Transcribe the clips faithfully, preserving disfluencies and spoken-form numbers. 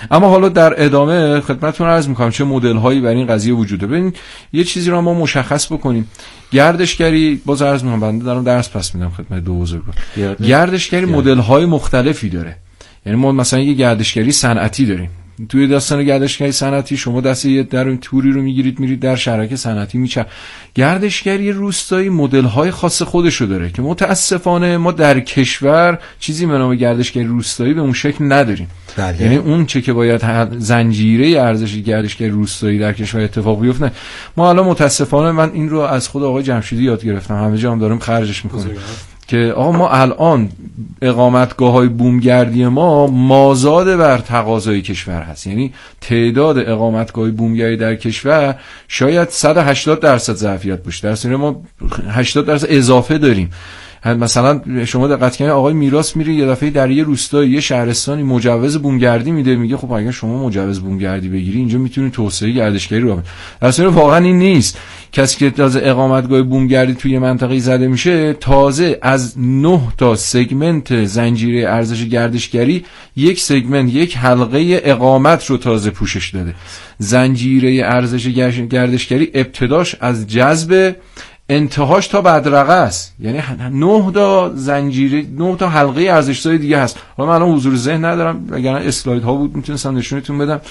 اما حالا در ادامه خدمتتون عرض میکنم چه مدل هایی برای این قضیه وجود داره. ببین یه چیزی رو ما مشخص بکنیم، گردشگری باز عرض میکنم بنده دارم درس پس میدم خدمت دو بزرگوار، گردشگری مدل های مختلفی داره. یعنی ما مثلا یه گردشگری صنعتی داریم. توی داستان گردشگری صنعتی شما دست یه در اون توری رو میگیرید میرید در شرکت صنعتی میچه. گردشگری روستایی مدل‌های خاص خودشو داره که متاسفانه ما در کشور چیزی به نام گردشگری روستایی به اون شکل نداریم. بله. یعنی اون چه که باید زنجیره ارزش گردشگری روستایی در کشور اتفاق بیفته ما الان متاسفانه، من این رو از خود آقای جمشیدی یاد گرفتم، همه جا هم دارم خرجش میکنم که آقا ما الان اقامتگاه‌های بومگردی ما مازاد بر تقاضای کشور هست. یعنی تعداد اقامتگاه‌های بومگردی در کشور شاید صد و هشتاد درصد ظرفیت باشه، در صورتی ما هشتاد درصد اضافه داریم. مثلا شما دقت کنید آقای میراث میره یه دفعه در یه روستایی یه شهرستانی مجوز بومگردی میده، میگه خب اگه شما مجوز بومگردی بگیری اینجا میتونی توسعه گردشگری رو بکنی. در صورتی واقعا این نیست. کسی که تازه اقامتگاه بومگردی توی منطقه زده میشه تازه از نه تا سگمنت زنجیره ارزش گردشگری یک سگمنت یک حلقه اقامت رو تازه پوشش داده. زنجیره ارزش گردشگری ابتداش از جذب، انتهاش تا بدرقه است. یعنی نه تا زنجیره، نه تا حلقه ارزش‌های دیگه هست. حالا من الان حضور ذهن ندارم، وگرنه اسلاید ها بود میتونستم نشونتون بدم.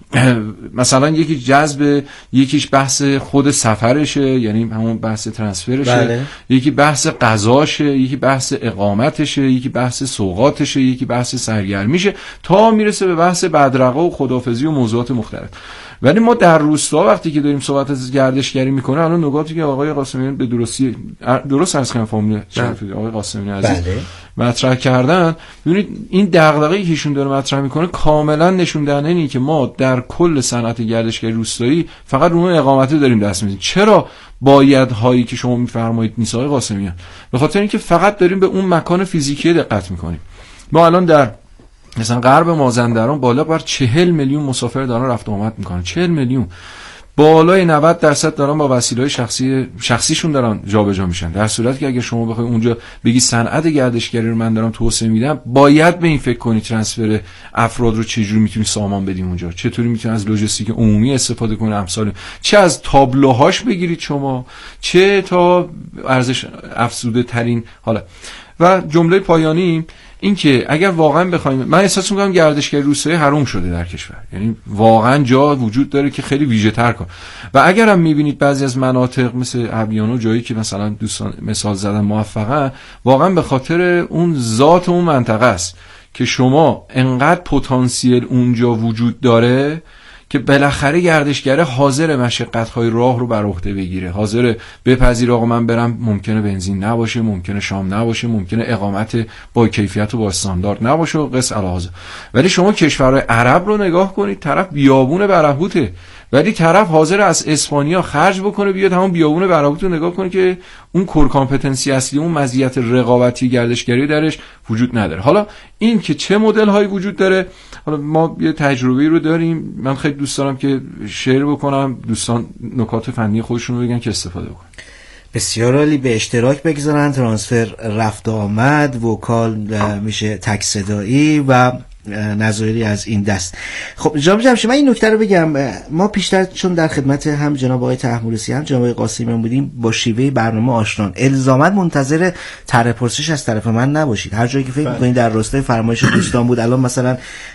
مثلا یکی جذب، یکیش بحث خود سفرشه، یعنی همون بحث ترانسفرشه، بله. یکی بحث غذاشه، یکی بحث اقامتشه، یکی بحث سوغاتشه، یکی بحث سرگرمیشه، تا میرسه به بحث بدرقه و خداحافظی و موضوعات مختلف. ولی ما در روستا وقتی که داریم صحبت از گردشگری میکنه، الان نکاتی که آقای قاسمیان به درستی درست عرض کردن فامیل آقای قاسمیان عزیز بله. مطرح کردن، ببینید این دغدغه‌ای که ایشون داره مطرح میکنه کاملا نشون دهنده اینه که ما در کل صنعت گردشگری روستایی فقط اون اقامتی داریم دست میدیم. چرا باید هایی که شما میفرمایید نیست آقای قاسمیان؟ به خاطر اینکه فقط داریم به اون مکان فیزیکی دقت میکنیم. ما الان در مثلا غرب مازندران بالا بر چهل میلیون مسافر دارن رفت و آمد میکنن. چهل میلیون، بالای نود درصد دارن با وسیله‌های شخصی شخصیشون دارن جابجا میشن. در صورتی که اگه شما بخوای اونجا بگی صنعت گردشگری رو من دارم توسعه میدم، باید به این فکر کنی ترانسفر افراد رو چجوری میتونی سامان بدیم اونجا، چطوری میتونی از لوجستیک عمومی استفاده کنی، امثال چه از تابلوهاش بگیرید شما، چه تا ارزش افزوده ترین. حالا و جمله پایانی این که اگر واقعا بخوایم، من احساس می‌کنم گردشگری روستایی حرام شده در کشور. یعنی واقعا جا وجود داره که خیلی ویژه تر کن. و اگر هم می‌بینید بعضی از مناطق مثل ابیانو جایی که مثلا دوستان مثال زدن موفقه، واقعا به خاطر اون ذات اون منطقه است که شما انقدر پتانسیل اونجا وجود داره که بالاخره گردشگره حاضر مشقت‌های راه رو بر عهده بگیره، حاضر بپذیره آقا من برم ممکنه بنزین نباشه، ممکنه شام نباشه، ممکنه اقامت با کیفیت و با استاندارد نباشه و قص الهازه. ولی شما کشورهای عرب رو نگاه کنید، طرف بیابون برهوته، ولی طرف حاضر از اسپانیا خرج بکنه بیاد همون بیابون برهوت رو نگاه کنه که اون کور کامپتنسی اصلی، اون مزیت رقابتی گردشگری درش وجود نداره. حالا این که چه مدل هایی وجود داره، حالا ما یه تجربه‌ای رو داریم، من خیلی دوست دارم که شیر بکنم، دوستان نکات فنی خودشون رو بگن که استفاده بکنن. بسیار عالی. به اشتراک بگذارن، ترانسفر رفت آمد، وکال میشه تک صدایی و نظری از این دست. خب جناب جمشید، من این نکته رو بگم، ما پیشتر چون در خدمت هم جناب آقای طهمورثی هم جناب آقای قاسمیان بودیم، با شیوه برنامه آشنان، الزاما منتظر طرح پرسش از طرف من نباشید. هر جایی که فکر می‌کنید در راستای فرمایش دوستان بود، الان مثلا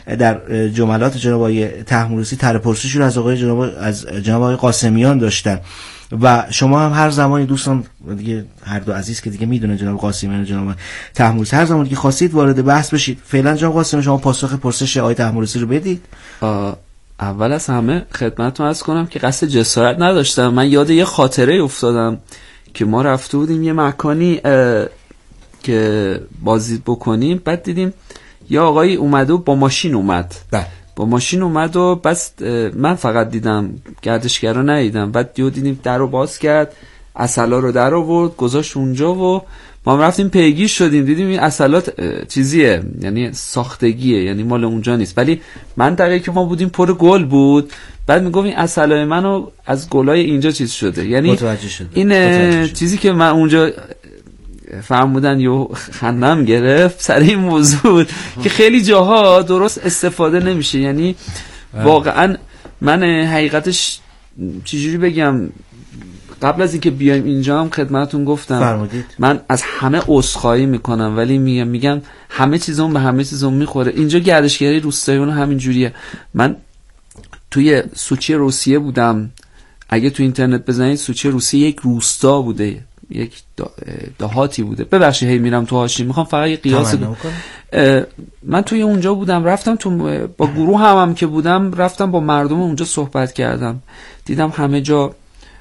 در جملات جناب آقای طهمورثی طرح پرسشی رو از آقای جناب از جناب آقای قاسمیان داشتن و شما هم هر زمانی دوستان دیگه هر دو عزیز که دیگه میدونه جناب قاسمیان و جناب طهمورثی، هر زمانی که خواستید وارد بحث بشید. فعلا جناب قاسمیان شما پاسخ پرسش آقای طهمورثی رو بدید. اول از همه خدمتتون عرض کنم که قصد جسارت نداشتم. من یاد یه خاطره افتادم که ما رفته بودیم یه مکانی که بازدید بکنیم، بعد دیدیم یه آقایی اومد و با ماشین اومد بله با ماشین اومد و بس من فقط دیدم، گردشگرا ندیدم. بعد دیو دیدیم در رو باز کرد، عسلا رو در آورد گذاشت اونجا و ما هم رفتیم پیگیر شدیم، دیدیم این عسلات چیزیه، یعنی ساختگیه، یعنی مال اونجا نیست. ولی منطقه که ما بودیم پر گل بود. بعد میگفت این عسلای منو از گلای اینجا چیز شده، یعنی متوجه شده. این متوجه شده. چیزی که من اونجا فرمودن یو خندم گرفت سر این موضوع که خیلی جاها درست استفاده نمیشه. یعنی واقعا من حقیقتش چجوری بگم، قبل از اینکه بیایم اینجا هم خدمتتون گفتم فرمودید. من از همه عذرخواهی میکنم، ولی میگم میگم همه چیزون به همه چیزون میخوره. اینجا گردشگری روستاییون همین جوریه. من توی سوچی روسیه بودم، اگه تو اینترنت بزنید سوچی روسیه یک روستا بوده، یک دهاتی بوده. ببخشید هی میرم تو حاشیه، میخوام فقط یه قیاس من توی اونجا بودم، رفتم تو با گروه هم, هم که بودم رفتم با مردم اونجا صحبت کردم، دیدم همه جا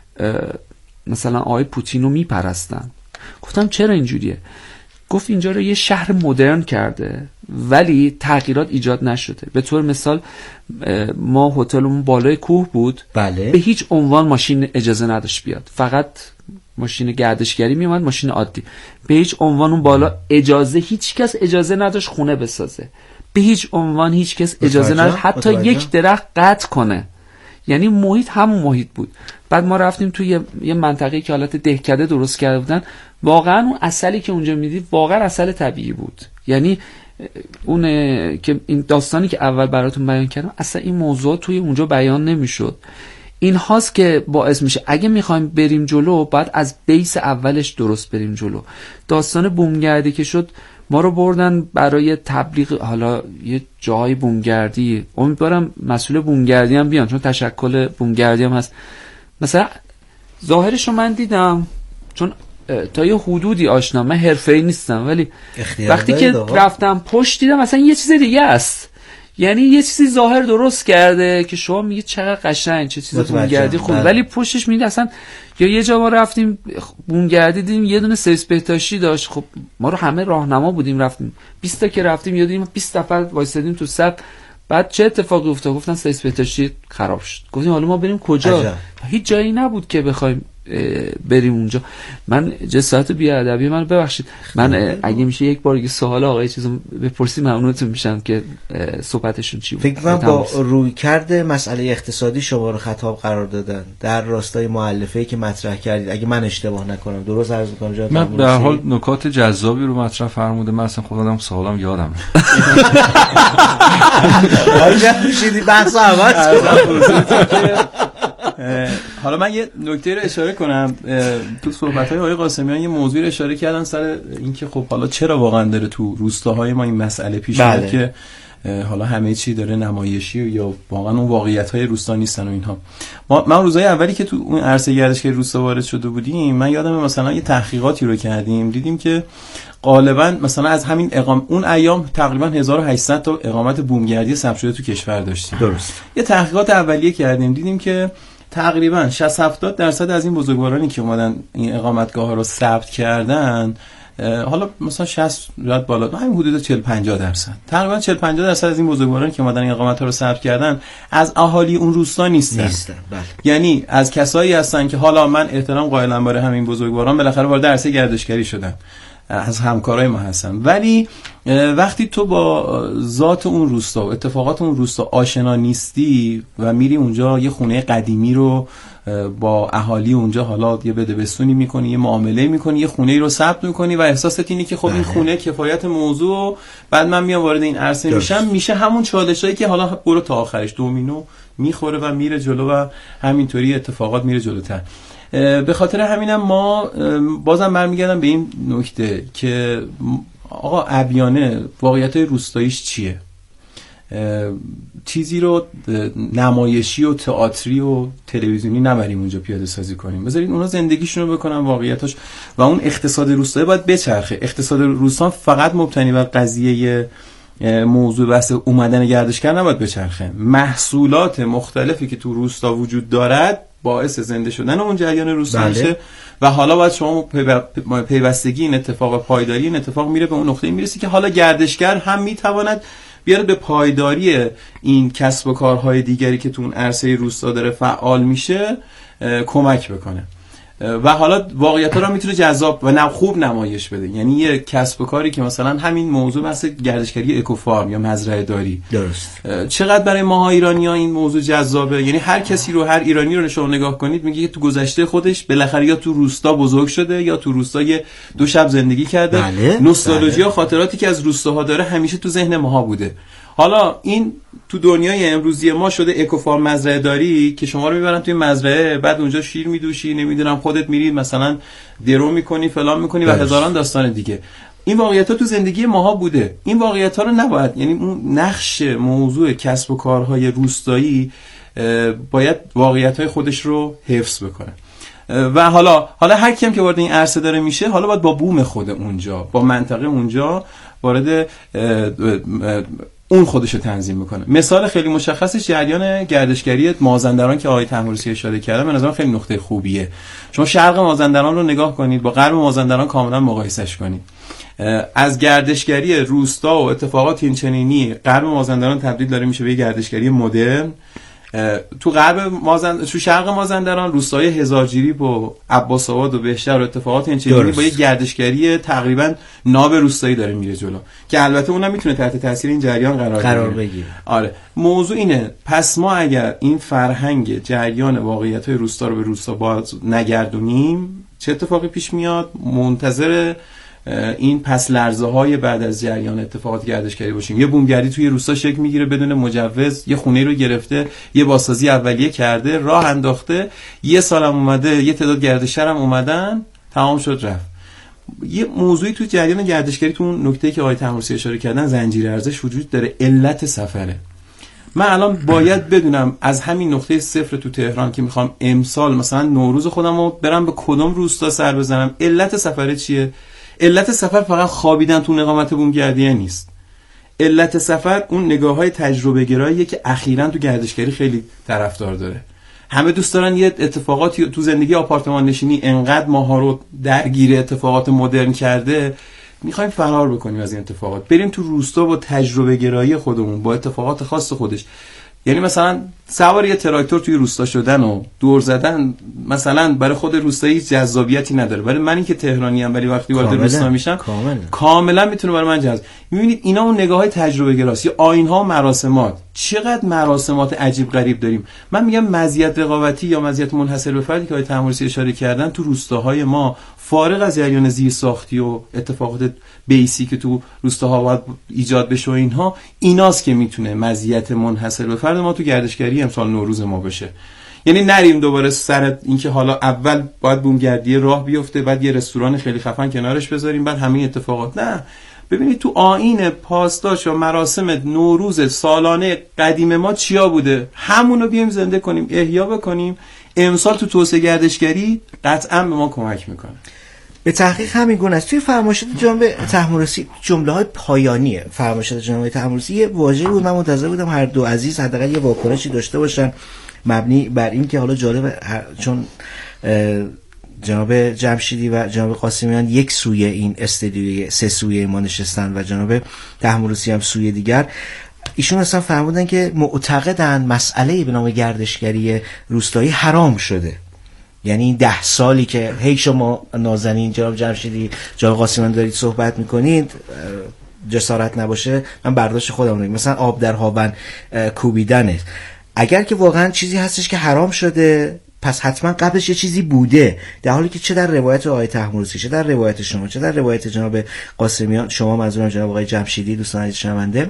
مثلا آقای پوتین رو میپرستن. گفتم چرا اینجوریه؟ گفت اینجا رو یه شهر مدرن کرده ولی تغییرات ایجاد نشده. به طور مثال ما هتلمون بالای کوه بود، بله. به هیچ عنوان ماشین اجازه نداشت بیاد، فقط ماشین گردشگری میومد، ماشین عادی. به هیچ عنوان اون بالا اجازه، هیچ کس اجازه نداشت خونه بسازه، به هیچ عنوان هیچ کس اجازه نداشت حتی متوجه. یک درخت قطع کنه. یعنی محیط همون محیط بود. بعد ما رفتیم توی یه منطقه‌ای که حالت دهکده درست کرده بودن، واقعا اون عسلی که اونجا میدید واقعا عسل طبیعی بود. یعنی اون که این داستانی که اول براتون بیان کردم اصلا این موضوع توی اونجا بیان نمیشد. این هاست که باعث میشه اگه میخوایم بریم جلو باید از بیس اولش درست بریم جلو. داستان بومگردی که شد ما رو بردن برای تبلیغ حالا یه جای بومگردی، امیدوارم مسئول بومگردی هم بیان چون تشکل بومگردی هم هست. مثلا ظاهرش رو من دیدم چون تا یه حدودی آشنا، من حرفه‌ای نیستم ولی وقتی که رفتم پشت دیدم مثلا یه چیز دیگه است. یعنی یه چیزی ظاهر درست کرده که شما میگید چقدر قشنگ، چه چیز بومگردی خوب، ولی پشتش میگید اصلا. یا یه جا ما رفتیم بومگردی دیدیم یه دونه سرویس بهداشتی داشت، خب ما رو همه راهنما بودیم رفتیم بیست تا که رفتیم یادیم بیست نفر وایسادیم تو صف. بعد چه اتفاقی افتاد؟ گفتن سرویس بهداشتی خراب شد. گفتیم حالا ما بریم کجا؟ عجب. هیچ جایی نبود که بخوایم بریم اونجا. من جسارت بی‌ادبی من ببخشید، من اگه میشه یک بار یه سوال آقای چیزو بپرسی ممنونتون میشم که صحبتشون چی بود. فکر کنم با رویکرد مسئله اقتصادی شما رو خطاب قرار دادن در راستای مؤلفه‌ای که مطرح کردید، اگه من اشتباه نکنم. درست عرض می‌کنم جناب؟ من به هر حال نکات جذابی رو مطرح فرموده، من اصلا خودم سوالم یادم آجا میشیدی بحث عوض حالا من یه نکته رو اشاره کنم. تو صحبت‌های آقای قاسمیان یه موضوعی رو اشاره کردن سر اینکه خب حالا چرا واقعا داره تو روستاهای ما این مسئله پیش میاد بله. که حالا همه چی داره نمایشی یا واقعا اون واقعیت‌های روستا نیستن و اینها. ما من روزهای اولی که تو اون عرصه گردشگری روستا وارد شده بودیم، من یادمه مثلا یه تحقیقاتی رو کردیم، دیدیم که غالبا مثلا از همین اقام اون ایام تقریبا هزار و هشتصد تا اقامت بومگردی ثبت شده تو کشور داشتیم. درست. یه تحقیقات اولیه کردیم، دیدیم که تقریبا شصت هفتاد درصد از این بزرگوارانی که اومدن این اقامتگاه رو ثبت کردن، حالا مثلا شصت یاد بالا همین حدود چهل پنجاه درصد، تقریبا چهل پنجاه درصد از این بزرگوارانی که اومدن این اقامت‌ها رو ثبت کردن از اهالی اون روستا نیستن. نیستن بله. یعنی از کسایی هستن که حالا من احترام قائلم برای همین بزرگواران، بالاخره وارد عرصه گردشگری شدن، از همکارای ما هستن، ولی وقتی تو با ذات اون روستا و اتفاقات اون روستا آشنا نیستی و میری اونجا یه خونه قدیمی رو با اهالی اونجا حالا یه بدبستونی میکنی، یه معامله میکنی، یه خونه ای رو ثبت میکنی و احساست اینه که خب این خونه کفایت موضوع، بعد من میام وارد این عرصه میشم، میشه همون چالشایی که حالا برو تا آخرش دومینو میخوره و میره جلو و همینطوری اتفاقات میره جلوتر. به خاطر همینم ما بازم برمیگردم به این نکته که آقا عبیانه واقعیت‌های روستاییش چیه؟ چیزی رو نمایشی و تئاتری و تلویزیونی نبریم اونجا پیاده سازی کنیم، بذارید اونا زندگیشون رو بکنن واقعیتاش و اون اقتصاد روستایی باید بچرخه. اقتصاد روستا فقط مبتنی بر قضیه موضوع بحث اومدن گردشگر نباید بچرخه. محصولات مختلفی که تو روستا وجود دارد باعث زنده شدن اون جریان روستا میشه بله. و حالا باید شما پیوستگی این اتفاق پایداری این اتفاق میره به اون نقطه میرسی که حالا گردشگر هم میتواند بیاره به پایداری این کسب و کارهای دیگری که تو اون عرصه روستا داره فعال میشه کمک بکنه. و حالا واقعیت‌ها رو میتونه جذاب و نه خوب نمایش بده. یعنی یه کسب و کاری که مثلا همین موضوع بحث گردشگری اکوفارم یا مزرعه داری، درست، چقدر برای ماها ایرانی‌ها این موضوع جذابه. یعنی هر کسی رو، هر ایرانی رو شما نگاه کنید میگه که تو گذشته خودش بالاخره یا تو روستا بزرگ شده یا تو روستا یه دو شب زندگی کرده. بله، نوستالژی بله. و خاطراتی که از روستاها داره همیشه تو ذهن ماها بوده. حالا این تو دنیای امروزی ما شده اکوفارم، مزرعه داری که شما رو میبرن توی مزرعه، بعد اونجا شیر میدوشی، نمیدونم خودت میری مثلا درو میکنی، فلان میکنی و هزاران داستان دیگه. این واقعیت‌ها تو زندگی ماها بوده. این واقعیت‌ها رو نباید، یعنی اون نقش موضوع کسب و کارهای روستایی باید واقعیت‌های خودش رو حفظ بکنه. و حالا حالا هر کیم که وارد این عرصه داره میشه، حالا باید با بوم خود اونجا، با منطقه اونجا وارد اون خودشو تنظیم میکنه. مثال خیلی مشخصش جریان گردشگری مازندران که آقای تحمورسی اشاره کرده، به نظرم خیلی نقطه خوبیه. شما شرق مازندران رو نگاه کنید، با غرب مازندران کاملا مقایسش کنید. از گردشگری روستا و اتفاقات این چنینی غرب مازندران تبدیل داره میشه به گردشگری مدرن. تو غرب مازند تو شرق مازندران روستای هزارجیریب و عباس آباد و بهشهر و اتفاقات این چنینی با یک گردشگری تقریبا ناب روستایی داره میره جلو، که البته اونم میتونه تحت تاثیر این جریان قرار, قرار بگیره. آره، موضوع اینه، پس ما اگر این فرهنگ جریان واقعیت‌های روستا رو به روستا باز نگردونیم، چه اتفاقی پیش میاد؟ منتظر این پس لرزه های بعد از جریان اتفاقات گردشگری باشیم. یه بومگردی توی روستا شکل میگیره بدون مجوز، یه خونه رو گرفته، یه بازسازی اولیه کرده، راه انداخته، یه سالم اومده، یه تعداد گردشگر هم اومدن، تمام شد رفت. یه موضوعی توی جریان گردشگری، تو اون نکته‌ای که آقای تحمورسی اشاره کردن، زنجیره ارزش وجود داره، علت سفره. من الان باید بدونم از همین نقطه صفر تو تهران که میخوام امسال مثلا نوروز خودم رو برم به کدوم روستا سر بزنم، علت سفر چیه؟ علت سفر فقط خوابیدن تو اقامت بومگردیه نیست. علت سفر اون نگاه‌های تجربه گراییه که اخیراً تو گردشگری خیلی طرفدار داره. همه دوست دارن یه اتفاقاتی تو زندگی آپارتمان نشینی انقدر ماها رو درگیر اتفاقات مدرن کرده، میخوایم فرار بکنیم از این اتفاقات، بریم تو روستا با تجربه گرایی خودمون، با اتفاقات خاص خودش. یعنی مثلا سوار یه تراکتور توی روستا شدن و دور زدن مثلا برای خود روستایی جذابیتی نداره، ولی من این که تهرانی ام ولی وقتی وارد روستا میشم کاملا کاملا میتونه برای من جذاب. میبینید اینا اون نگاه‌های تجربه گراست. یا آیین‌ها و مراسمات، چقدر مراسمات عجیب غریب داریم. من میگم مزیت رقابتی یا مزیت منحصر به فردی که آقای تحمورسی اشاره کردن تو روستاهای ما، فارغ از جریان زیرساختی و اتفاقات بیسی که تو روستاها باید ایجاد بشه و اینها، ایناست که میتونه مزیت منحصر به فرد ما تو گردشگری امسال نوروز ما بشه. یعنی نریم دوباره سر اینکه حالا اول باید بومگردی راه بیفته، بعد یه رستوران خیلی خفن کنارش بذاریم، بعد همین اتفاقات. نه، ببینید تو آیین پاسداشت و مراسم نوروز سالانه قدیم ما چیا بوده، همونو بیایم زنده کنیم، احیا بکنیم. امسال تو توسعه گردشگری قطعا به ما کمک میکنه. به تحقیق همین گونه است. توی فرمایشات جناب تحمورسی جمله‌های پایانیه فرمایشات جناب تحمورسی یه واژه‌ای بود، من منتظر بودم هر دو عزیز حداقل یه واکنشی داشته باشن مبنی بر این که حالا جالب چون جناب جمشیدی و جناب قاسمیان یک سوی این استدیوی سه سویه ما نشستن و جناب تحمورسی هم سوی دیگر. ایشون اصلا فرمودن که معتقدن مسئله به نام گردشگری روستایی حرام شده. یعنی این ده سالی که هی شما نازنین جناب جمشیدی جناب قاسمیان دارید صحبت میکنید جسارت نباشه من برداشت خودم رو مثلا آب در هاون کوبیدنه. اگر که واقعا چیزی هستش که حرام شده، پس حتما قبلش یه چیزی بوده، در حالی که چه در روایت آقای تحمورسی، چه در روایت شما، چه در روایت جناب قاسمیان، شما منظورم جناب آقای جمشیدی دوستان عزیز شنونده،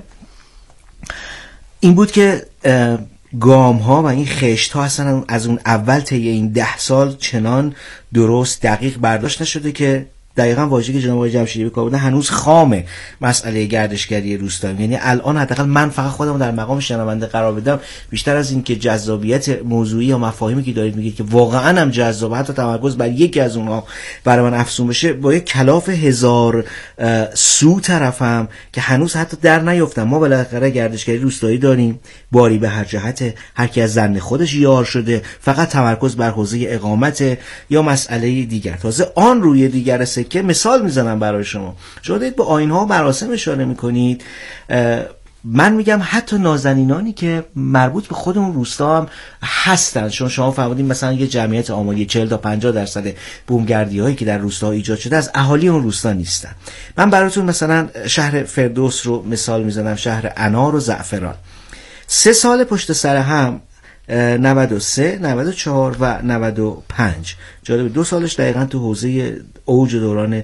این بود که گام ها و این خشت ها اصلا از اون اول طی این ده سال چنان درست دقیق برداشت نشده که دقیقاً واژه‌ای که جناب آقای جمشیدی بکار بردن هنوز خامه مسئله گردشگری روستایی. یعنی الان حداقل من فقط خودم در مقام شنونده قرار بدم، بیشتر از این که جذابیت موضوعی یا مفاهیمی که دارید میگید که واقعاً هم جذابه، حتی تمرکز بر یکی از اونها برای من افزون بشه، با یک کلاف هزار سو طرفم که هنوز حتی در نیافتم. ما بالاخره گردشگری روستایی داریم، باری به هر جهت، هر کی از زن خودش یار شده، فقط تمرکز بر حوزه اقامت یا مسئله دیگر. تازه آن روی دیگر که مثال میزنم برای شما، شما دارید به آیین‌ها و مراسم اشاره میکنید. من میگم حتی نازنینانی که مربوط به خود اون روستا هم هستن، چون شما فرمودین مثلا یه جمعیت آماری چهل تا پنجاه درصد بومگردی هایی که در روستا ایجاد شده از اهالی اون روستا نیستن. من براتون مثلا شهر فردوس رو مثال میزنم، شهر انار و زعفران. سه سال پشت سر هم نود و سه، نود و چهار و نود و پنج، جالب دو سالش دقیقا تو حوزه اوج دوران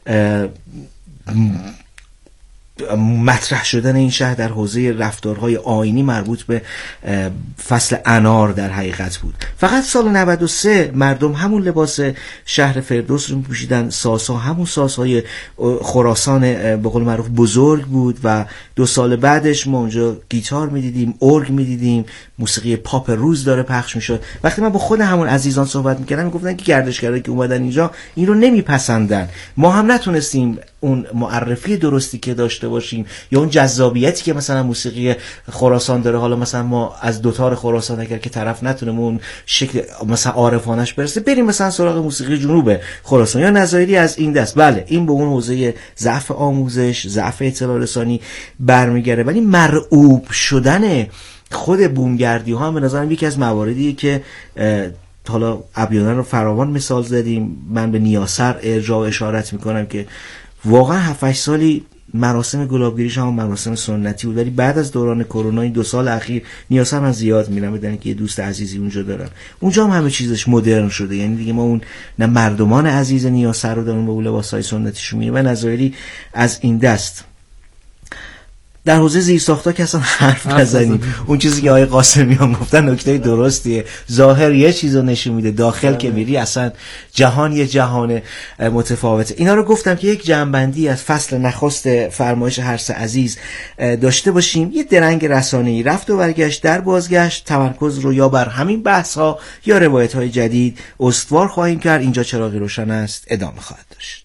مطرح شدن این شهر در حوزه رفتارهای آیینی مربوط به فصل انار در حقیقت بود. فقط سال نود و سه مردم همون لباس شهر فردوس رو می‌پوشیدن، ساس‌ها همون ساس‌های خراسان به قول معروف بزرگ بود و دو سال بعدش ما اونجا گیتار می‌دیدیم، ارگ می‌دیدیم، موسیقی پاپ روز داره پخش می‌شد. وقتی من با خود همون عزیزان صحبت می‌کردم میگفتن که گردشگرایی که اومدن اینجا این رو نمی‌پسندن، ما هم نتونستیم اون معرفی درستی که داشته باشیم یا اون جذابیتی که مثلا موسیقی خراسان داره. حالا مثلا ما از دوتار خراسان اگر که طرف نتونه اون شکل مثلا عارفانش برسه، بریم مثلا سراغ موسیقی جنوب خراسان یا نظایری از این دست. بله این به اون حوزه ضعف آموزش، ضعف اطلاع رسانی برمیگره، ولی مرعوب شدن خود بومگردی ها هم به نظرم یکی از مواردیه که حالا ابیانا رو فراوان مثال زدیم. من به نیاسر ارجاع اشارت میکنم که واقعا هفت هشت سالی مراسم گلابگیریش هم مراسم سنتی بود، ولی بعد از دوران کرونا این دو سال اخیر نیاسر من زیاد میرم، بدن که یه دوست عزیزی اونجا دارم، اونجا هم همه چیزش مدرن شده. یعنی دیگه ما اون نه مردمان عزیز نیاسر رو داریم با اون لباسای سنتیشون میریم و نظایری از این دست. در حوزه زیرساخت‌ها که اصلا حرف نزنیم. اون چیزی که آقای قاسمیان گفتن نکته درستیه. ظاهر یه چیزو نشون میده، داخل که میری اصلا جهان یه جهان متفاوته. اینا رو گفتم که یک جمع‌بندی از فصل نخست فرمایش هرس عزیز داشته باشیم. یه درنگ رسانه‌ای رفت و برگشت، در بازگشت تمرکز رو یا بر همین بحث‌ها یا روایت‌های جدید استوار خواهیم کرد. اینجا چراغ روشن است، ادامه خواهد داشت.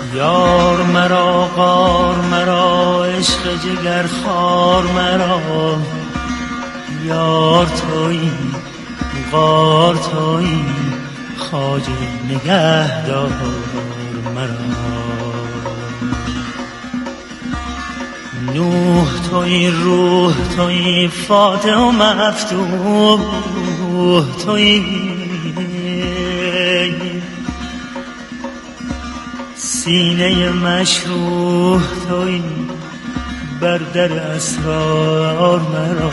یار مرا غار مرا عشق جگر خار مرا یار تویی غار تویی خواجه نگهدار مرا نوح تویی روح تویی فاتح و مفتوح تویی سینه مشروح تویی بر در اسرار مرا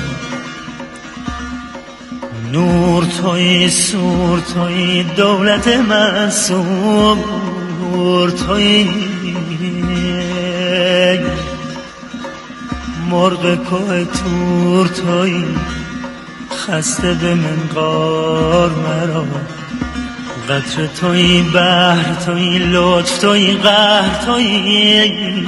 نور تویی سور تویی دولت منصور تویی مرغ کوه تور تویی خسته به منقار مرا قطر تویی بحر تویی لطف تویی قهر تویی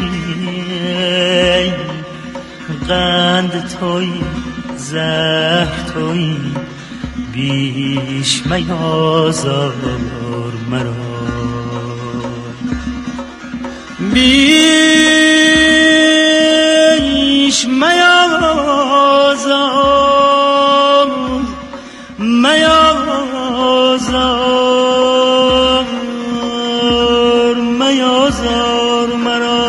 قند تویی زهر تویی بیش میازار مرا بیش میازار میازار میازار مرا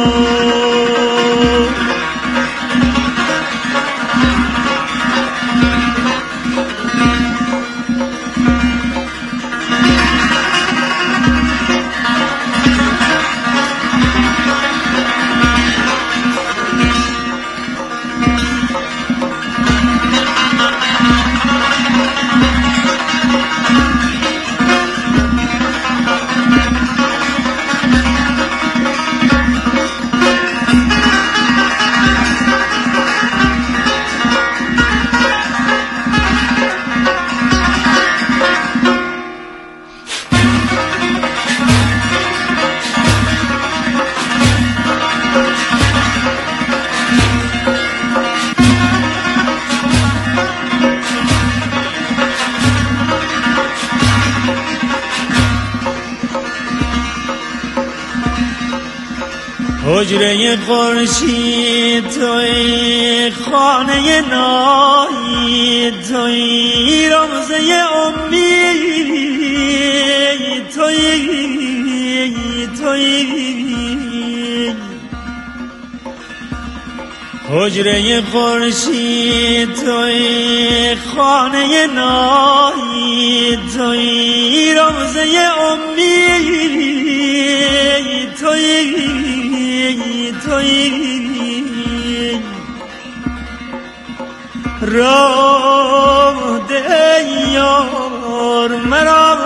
حجره خورشید توی خانه نایی توی روزه امید توی توی حجره خورشید توی خانه نایی توی روزه امید توی تویی راه ده یار مرا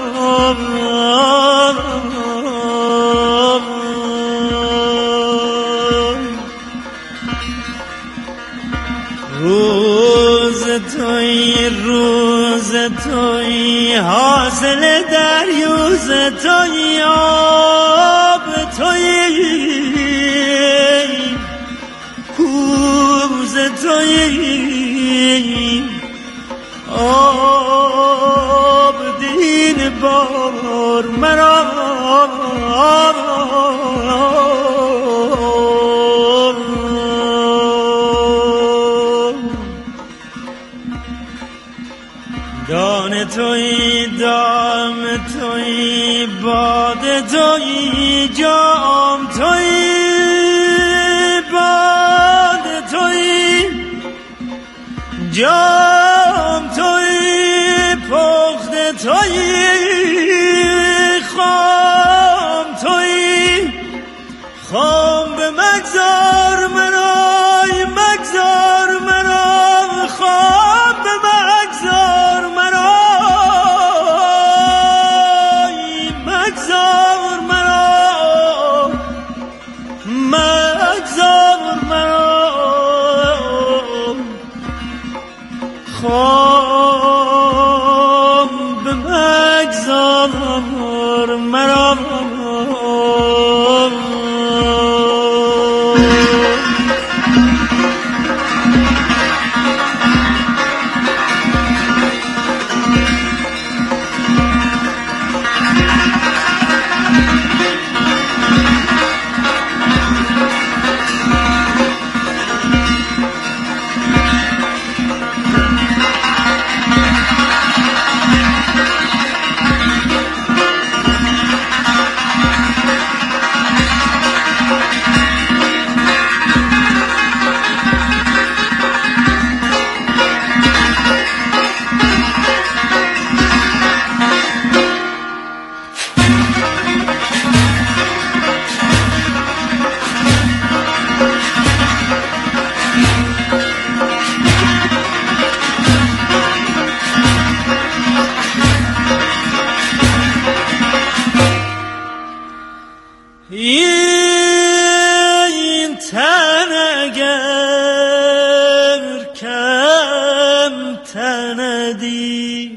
روز توی روز توی حاصل دریوز توی آب توی کوز توی آب دین بار مرا دان توی دام توی باد توی جام توی باد توی جام توی پخت توی خام توی خام به مگذار منای مگذار منای خام به مگذار منای مگذار منای مگذار منای خام به مگذار منای این تن اگر کم تندی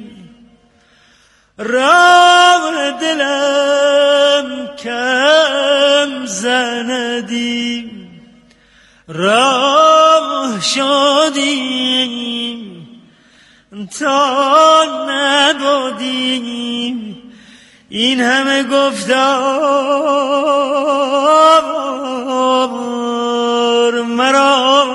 راه دلم کم زندی راه شدیم تا نبودیم این همه گفتار مرا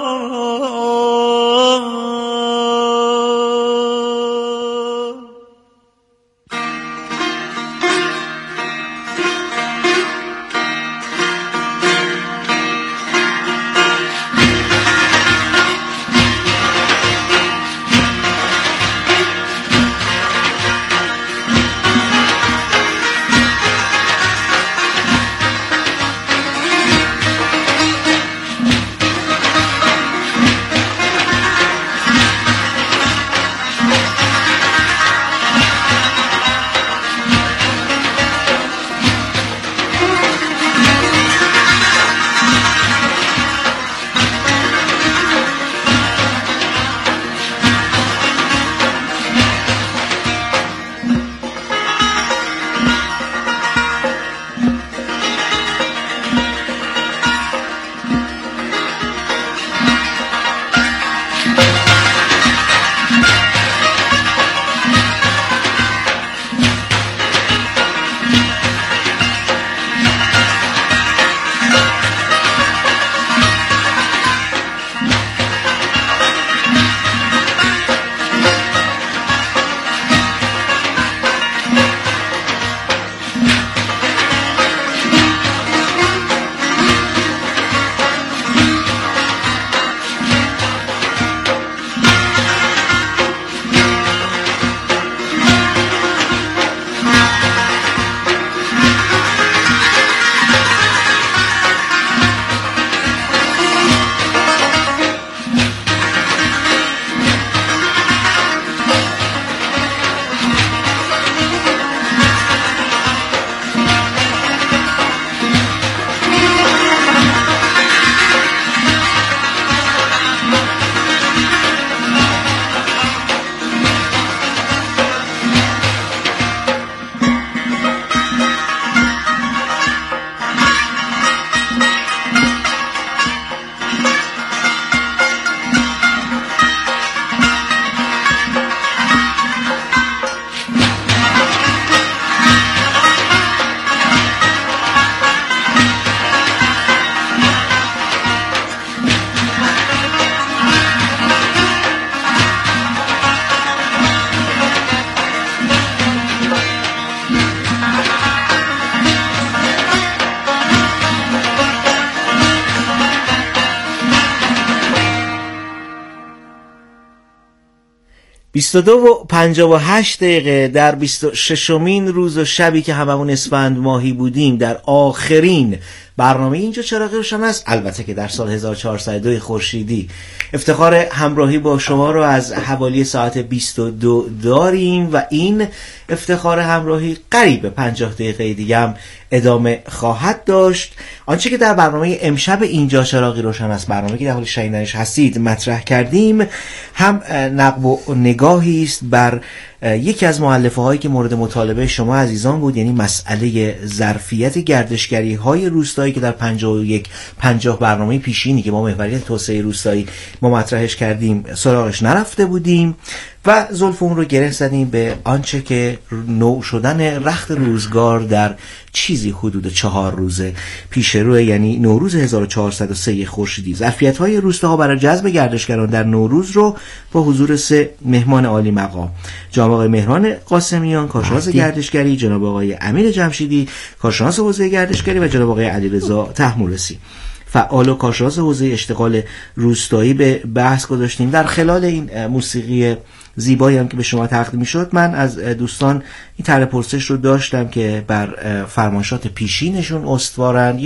بیست و دو و پنجاه و هشت دقیقه در بیست و ششمین روز و شبی که هممون اسفند ماهی بودیم، در آخرین برنامه اینجا چراغ روشن است، البته که در سال هزار و چهارصد و دو خورشیدی. افتخار همراهی با شما رو از حوالی ساعت بیست و دو داریم و این افتخار همراهی قریب پنجاه دقیقه دیگه هم ادامه خواهد داشت. آنچه که در برنامه امشب اینجا چراغی روشن است، برنامه که در حال شنیدنش هستید، مطرح کردیم، هم نقب و نگاهی است بر یکی از مؤلفه هایی که مورد مطالبه شما عزیزان بود، یعنی مسئله ظرفیت گردشگری های روستایی که در پنجاه و یک پنجاه برنامه پیشینی که ما محوریت توسعه روستایی ما مطرحش کردیم سراغش نرفته بودیم و زلف اون رو گره زدیم به آنچه که نو شدن رخت روزگار در چیزی حدود چهار روزه پیش روی، یعنی نوروز هزار و چهارصد و سه خورشیدی. ظرفیت‌های روستاها برای جذب گردشگران در نوروز رو با حضور سه مهمان عالی مقام، جناب آقای مهران قاسمیان کارشناس گردشگری، جناب آقای امیر جمشیدی کارشناس حوزه گردشگری و جناب آقای علیرضا طهمورثی فعال و کارشناس حوزه اشتغال روستایی به بحث گذاشتیم. در خلال این موسیقی زیبایی هم که به شما تقدیم شد، من از دوستان این طرح پرسش رو داشتم که بر فرمایشات پیشینشون استوارن.